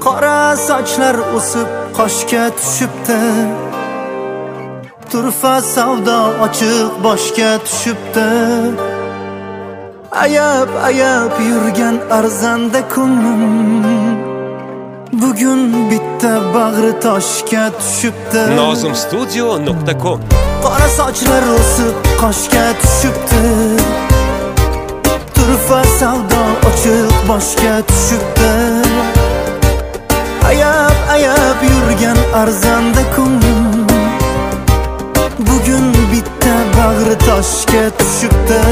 Qora sochlar o'sib qoshga tushibdi, turfa savdo ochiq boshga tushibdi. Ayab yurgan arzanda ko'nglim bugun bitta bag'ri toshga tushibdi. Nozimstudio.com. Qora sochlar o'sib qoshga tushibdi, turfa savdo ochiq boshga tushibdi. Ayab yurgan arzanda ko'nglim bugun bitta bag'ri toshga tushibdi.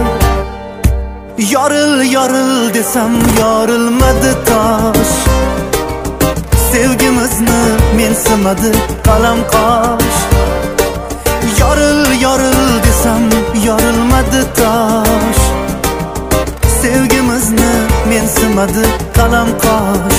Yoril desam yorilmadi tosh, sevgimizni mensimadi qalam qosh. Yoril desam yorilmadi tosh, sevgimizni mensimadi qalam qosh.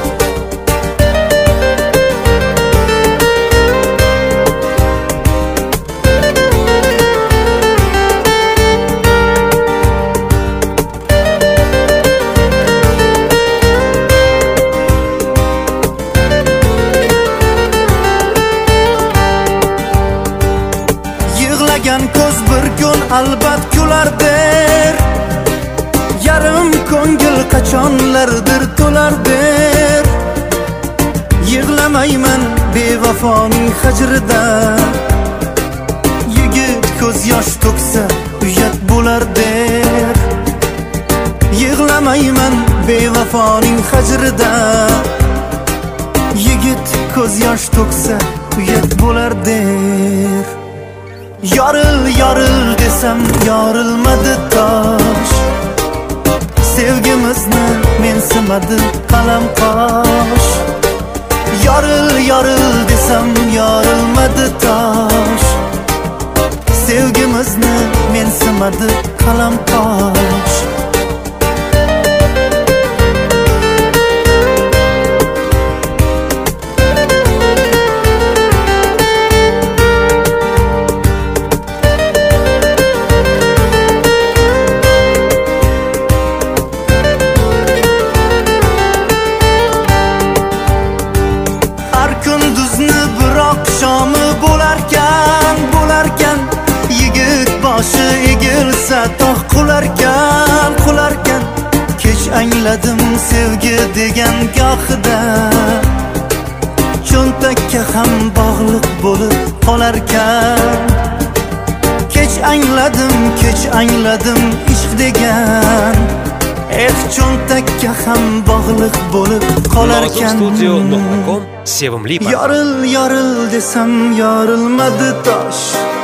Ko'z bir kun albat kulardir, yarim ko'ngil qachonlardir to'lardir. Yig'lamayman bevafoning hijrida, yigit ko'z yosh to'ksa uyat bo'lardir. Yig'lamayman bevafoning hijrida, yigit ko'z yosh to'ksa uyat bo'lardir. Yoril desam yorilmadi tosh, sevgimizni mensimadi qalam qosh. Yoril desam yorilmadi tosh, sevgimizni mensimadi qalam qosh. Kunduzni biroq shomi bo'larkan, yigit boshi egilsa tog' qularkan. Kech angladim sevgi degan gohida, cho'ntakka ham bog'liq bo'lib qolarkan. Kech angladim ishq degan, cho'ntakka ham bog'liq bo'lib qolarkan. Nozimstudio.com. Sevimli Yoril desam yorilmadi tosh,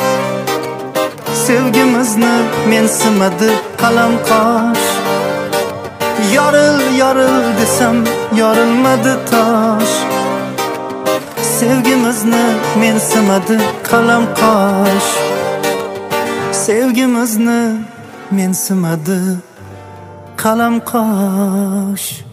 sevgimizni mensimadi qalam qosh. Yoril desam yorilmadi tosh, sevgimizni mensimadi qalam qosh. Sevgimizni mensimadi qalam qosh.